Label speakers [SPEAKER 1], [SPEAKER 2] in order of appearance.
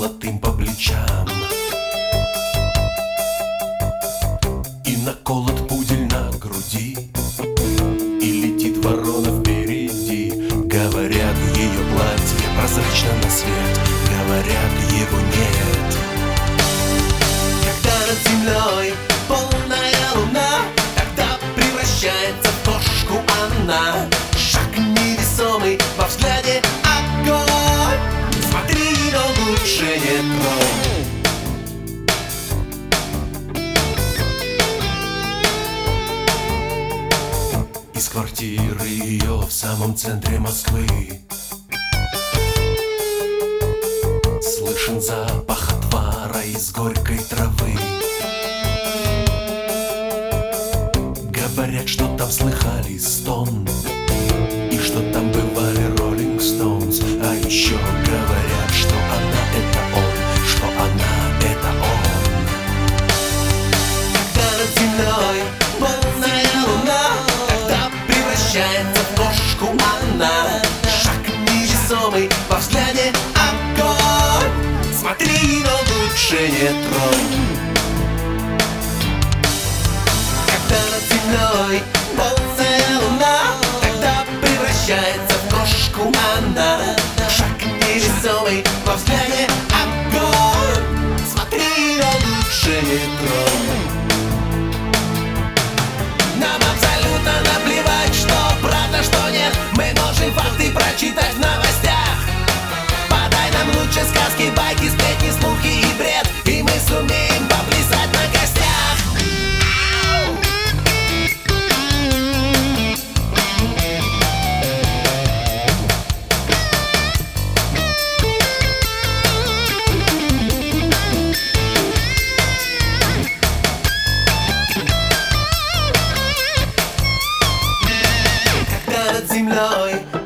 [SPEAKER 1] золотым по плечам. И наколот пудель на груди, и летит ворона впереди. Говорят, ее платье прозрачно на свет, говорят, его нет. Когда над землей полная луна, тогда превращается в кошку она. Шаг невесомый, во взгляде огонь. Смотри, но лучше не тронь. Из квартиры ее в самом центре Москвы слышен запах отвара из горькой травы. Говорят, что там слыхали стон, и что там бывали Rolling Stones. А еще говорят, что она это он, что она это он. Когда над землей полная луна, тогда превращается в кошку она. Шаг невесомый, во взгляде огонь. Смотри, но лучше не тронь. Когда над землей полная луна, тогда превращается в кошку она. Шаг невесомый, во взгляде огонь. Смотри, но лучше не тронь. Нам абсолютно наплевать, что правда, что нет. Мы можем факты прочитать в новостях. Подай нам лучше сказки, байки, сплетни, слухи и бред, и мы сумеем поплясать на костях. Когда над землей